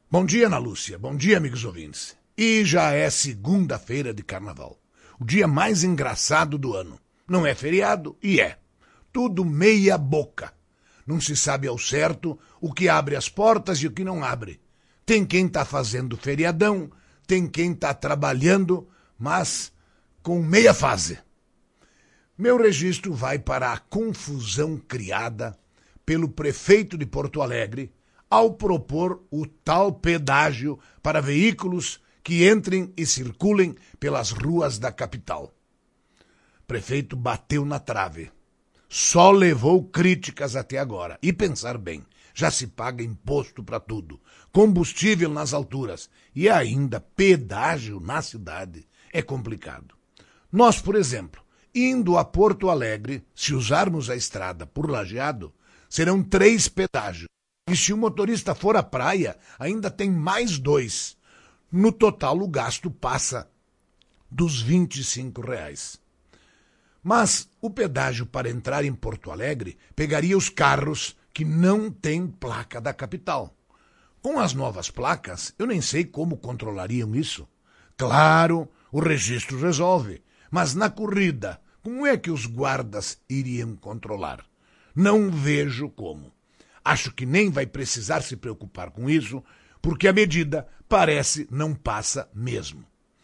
Bom dia, Ana Lúcia. Bom dia, amigos ouvintes. E já é segunda-feira de carnaval. O dia mais engraçado do ano. Não é feriado e é. Tudo meia boca. Não se sabe ao certo o que abre as portas e o que não abre. Tem quem está fazendo feriadão, tem quem está trabalhando, mas com meia fase. Meu registro vai para a confusão criada pelo prefeito de Porto Alegre ao propor o tal pedágio para veículos que entrem e circulem pelas ruas da capital. O prefeito bateu na trave. Só levou críticas até agora. E pensar bem, já se paga imposto para tudo, combustível nas alturas e ainda pedágio na cidade. É complicado. Nós, por exemplo, indo a Porto Alegre, se usarmos a estrada por Lajeado, serão 3 pedágios. E se o motorista for à praia, ainda tem mais 2. No total, o gasto passa dos R$ 25. Mas o pedágio para entrar em Porto Alegre pegaria os carros que não têm placa da capital. Com as novas placas, eu nem sei como controlariam isso. Claro, o registro resolve, mas na corrida, como é que os guardas iriam controlar? Não vejo como. Acho que nem vai precisar se preocupar com isso, porque a medida parece não passa mesmo.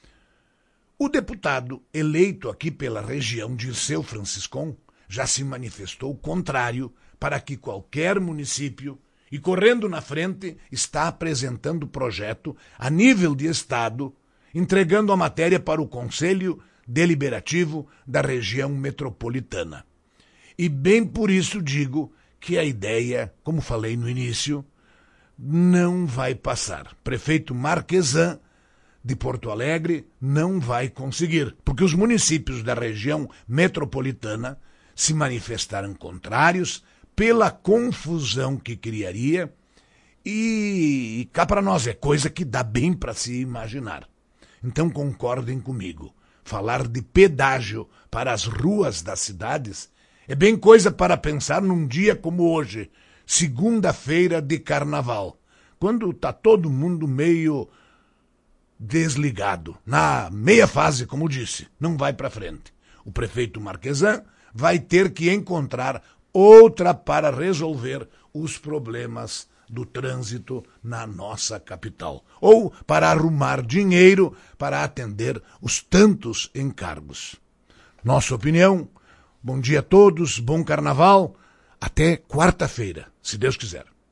O deputado eleito aqui pela região Dirceu Franciscon já se manifestou contrário para que qualquer município, e correndo na frente, está apresentando o projeto a nível de Estado, entregando a matéria para o Conselho Deliberativo da região metropolitana. E bem por isso digo que a ideia, como falei no início, não vai passar. Prefeito Marquesan de Porto Alegre não vai conseguir, porque os municípios da região metropolitana se manifestaram contrários pela confusão que criaria e cá para nós é coisa que dá bem para se imaginar. Então concordem comigo, falar de pedágio para as ruas das cidades é bem coisa para pensar num dia como hoje, segunda-feira de carnaval, quando está todo mundo meio desligado, na meia fase, como disse, não vai para frente. O prefeito Marquesan vai ter que encontrar outra para resolver os problemas do trânsito na nossa capital, ou para arrumar dinheiro para atender os tantos encargos. Nossa opinião. Bom dia a todos, bom carnaval, até quarta-feira, se Deus quiser.